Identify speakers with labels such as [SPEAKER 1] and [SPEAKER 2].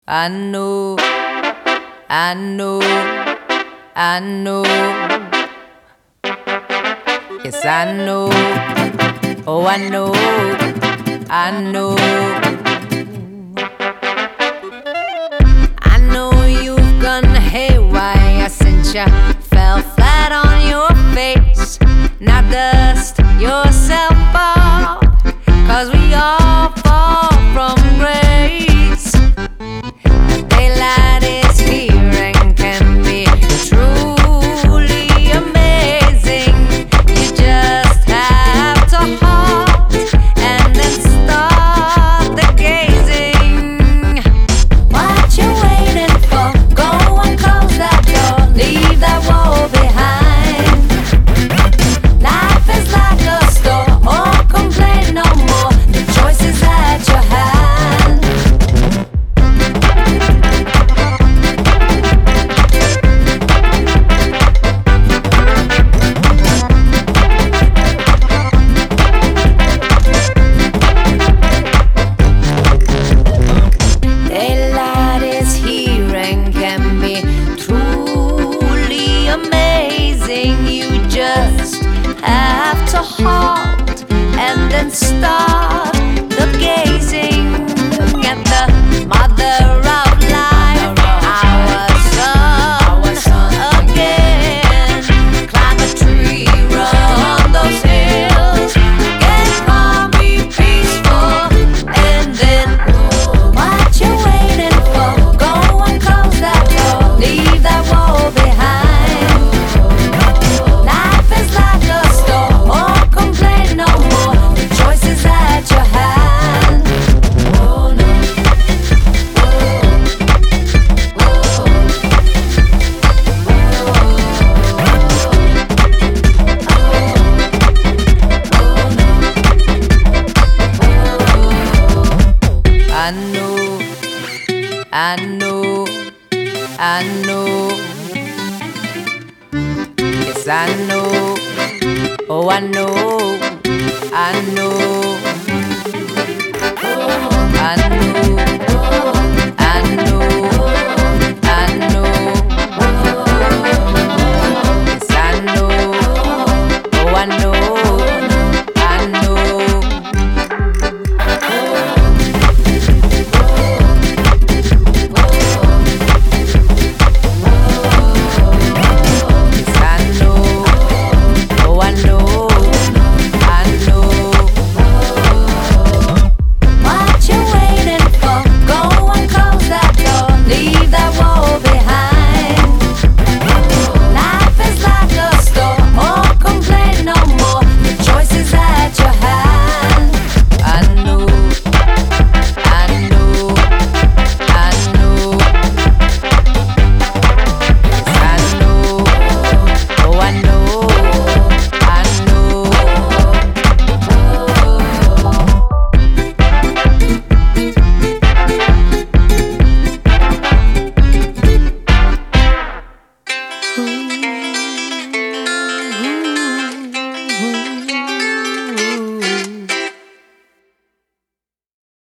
[SPEAKER 1] I know, I know, I know. Yes, I know. Oh, I know, I know. I know you've gone haywire since you fell flat on your face. Now dust yourself off, 'cause we all fall from grace. Daylight is here and can be truly amazing. You just have to halt and then start the gazing. What you waiting for? Go and close that door, leave that wall behind. Life is like a store, oh complain no more. The choice is at your hand. Daylight is here and can be truly amazing. You just have to halt and then start the gazing at the mother of life, our sun again. Climb a tree, run those hills, get calm, be peaceful, and then what you waiting for? Go and close that door, leave that wall behind. Life is like a store, oh complain no more. The choice is at your hand. Oh no. I know, I know, I know. Yes, I know. Oh, I know, I know. I know.